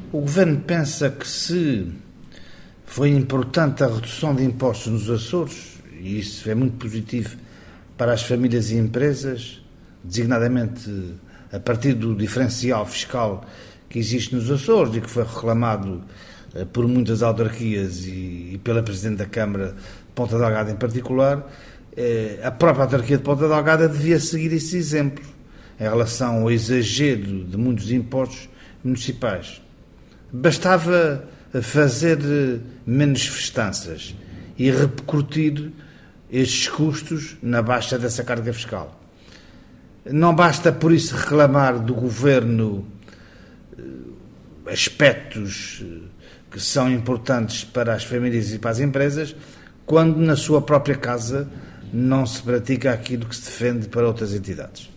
O Governo pensa que se foi importante a redução de impostos nos Açores, e isso é muito positivo para as famílias e empresas, designadamente a partir do diferencial fiscal que existe nos Açores e que foi reclamado por muitas autarquias e pela Presidente da Câmara de Ponta Delgada em particular, a própria autarquia de Ponta Delgada devia seguir esse exemplo em relação ao exagero de muitos impostos municipais. Bastava fazer menos festanças e repercutir estes custos na baixa dessa carga fiscal. Não basta, por isso, reclamar do Governo aspectos que são importantes para as famílias e para as empresas, quando na sua própria casa não se pratica aquilo que se defende para outras entidades.